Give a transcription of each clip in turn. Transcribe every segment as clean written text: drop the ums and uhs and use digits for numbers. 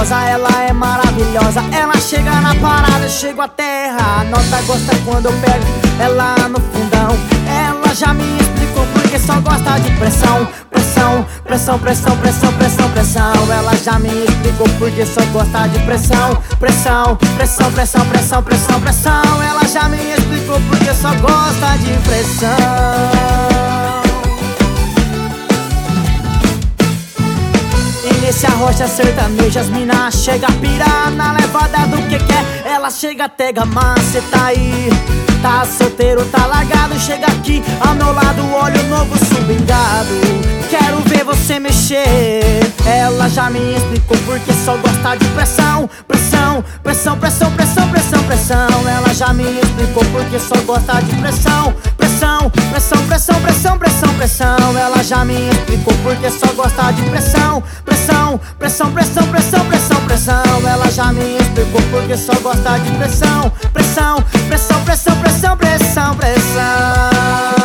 gostosa, ela é maravilhosa. Ela chega na parada, eu chego à terra. A nota gosta quando eu pego ela no fundão. Ela já me explicou porque só gosta de pressão. Pressão, pressão, pressão, pressão, pressão, pressão. Ela já me explicou porque só gosta de pressão. Pressão, pressão, pressão, pressão, pressão, pressão. Ela já me explicou porque só gosta de pressão. Nesse arrocha sertaneja, as mina chega a pirar na levada do que quer. Ela chega, pega, mas cê tá aí, tá solteiro, tá largado. Chega aqui ao meu lado, olha o novo subengado. Quero ver você mexer. Ela já me explicou porque só gosta de pressão. Pressão, pressão, pressão, pressão, pressão, pressão. Ela já me explicou porque só gosta de pressão. Pressão, pressão, pressão, pressão, pressão, pressão. Ela já me explicou porque só gosta de pressão. Pressão, pressão, pressão, pressão, pressão, pressão. Ela já me explicou porque só gosta de pressão. Pressão, pressão, pressão, pressão, pressão, pressão.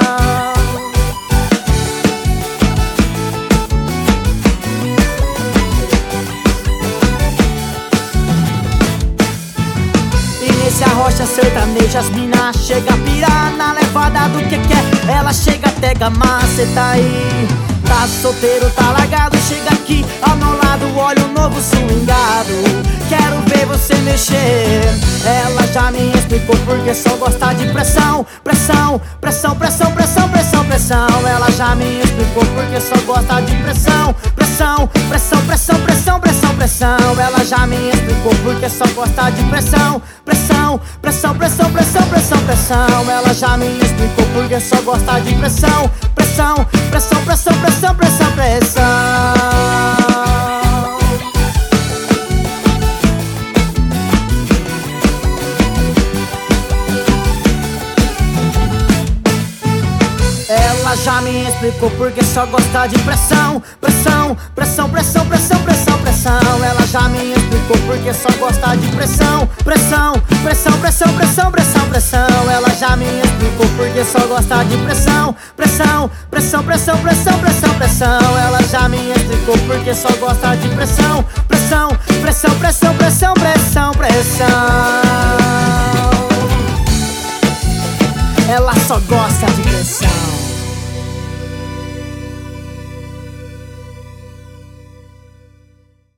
Nesse arrocha sertaneja, as mina chega a pirar na levada do que quer. Ela chega, pega, mas cê tá aí, tá solteiro, tá largado. Chega aqui ao meu lado, olha o novo swingado. Quero ver você mexer. Ela já me explicou porque só gosta de pressão. Pressão, pressão, pressão, pressão, pressão, pressão. Ela já me explicou porque só gosta de pressão. Pressão, pressão, pressão, pressão, pressão, pressão. Ela já me explicou porque só gosta de pressão. Pressão, pressão, pressão, pressão, pressão, pressão. Ela já me explicou porque só gosta de pressão. Pressão, pressão, pressão, pressão, pressão, pressão. Ela já me explicou porque só gosta de pressão. Pressão, pressão, pressão, pressão, pressão, pressão. Ela já me explicou porque só gosta de pressão. Pressão, pressão, pressão, pressão, pressão, pressão. Ela já me explicou porque só gosta de pressão. Pressão, pressão, pressão, pressão, pressão, pressão. Ela já me explicou porque só gosta de pressão. Pressão, pressão, pressão,